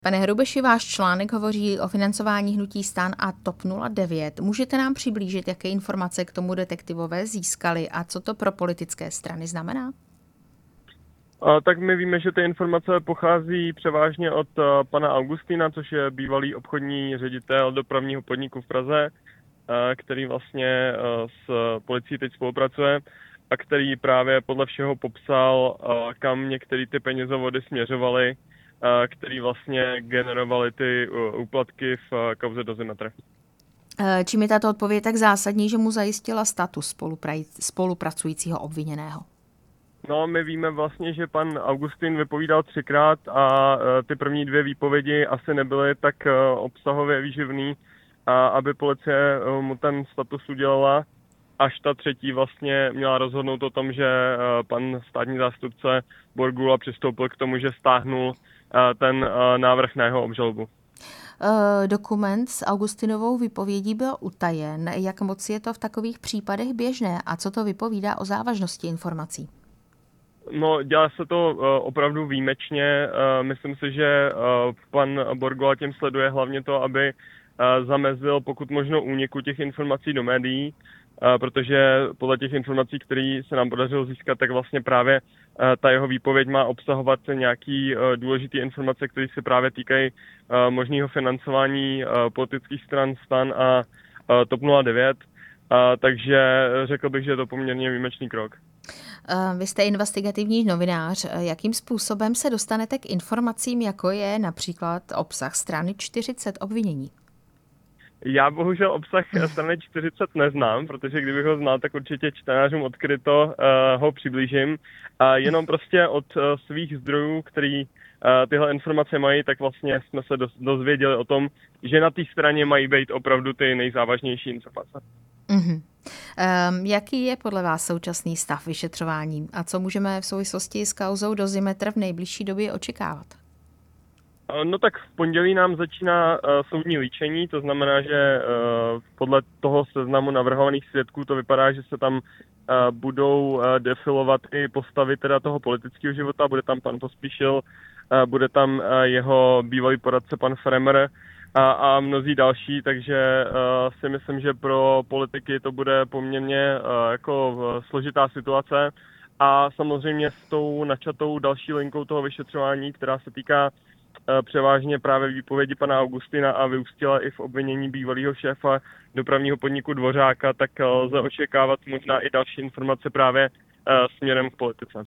Pane Hrubeši, váš článek hovoří o financování hnutí STAN a TOP 09. Můžete nám přiblížit, jaké informace k tomu detektivové získali a co to pro politické strany znamená? Tak my víme, že ty informace pochází převážně od pana Augustina, což je bývalý obchodní ředitel dopravního podniku v Praze, který vlastně s policií teď spolupracuje a který právě podle všeho popsal, kam některé ty penězovody směřovaly, který vlastně generovaly ty úplatky v kauze Dozimetr. Čím je tato odpověď tak zásadní, že mu zajistila status spolupracujícího obviněného? No, my víme vlastně, že pan Augustin vypovídal 3krát a ty první 2 výpovědi asi nebyly tak obsahově výživný, aby policie mu ten status udělala. Až ta 3. vlastně měla rozhodnout o tom, že pan státní zástupce Borgula přistoupil k tomu, že stáhnul ten návrh na jeho obžalobu. Dokument s Augustinovou výpovědí byl utajen. Jak moc je to v takových případech běžné a co to vypovídá o závažnosti informací? No, dělá se to opravdu výjimečně. Myslím si, že pan Borgula tím sleduje hlavně to, aby zamezil pokud možno úniku těch informací do médií, protože podle těch informací, které se nám podařilo získat, tak vlastně právě ta jeho výpověď má obsahovat nějaký důležitý informace, které se právě týkají možného financování politických stran STAN a TOP 09, takže řekl bych, že je to poměrně výjimečný krok. Vy jste investigativní novinář. Jakým způsobem se dostanete k informacím, jako je například obsah strany 40 obvinění? Já bohužel obsah strany 40 neznám, protože kdybych ho znal, tak určitě čtenářům odkryto ho přiblížím. Jenom prostě od svých zdrojů, který tyhle informace mají, tak vlastně jsme se dozvěděli o tom, že na té straně mají být opravdu ty nejzávažnější informace. Mm-hmm. Jaký je podle vás současný stav vyšetřování a co můžeme v souvislosti s kauzou Dozimetr v nejbližší době očekávat? No tak v pondělí nám začíná soudní líčení, to znamená, že podle toho seznamu navrhovaných svědků to vypadá, že se tam budou defilovat i postavy teda toho politického života, bude tam pan Pospíšil, bude tam jeho bývalý poradce pan Fremer a mnozí další, takže si myslím, že pro politiky to bude poměrně jako složitá situace a samozřejmě s tou načatou další linkou toho vyšetřování, která se týká převážně právě výpovědi pana Augustina a vyústila i v obvinění bývalého šéfa dopravního podniku Dvořáka, tak lze očekávat možná i další informace právě směrem k politice.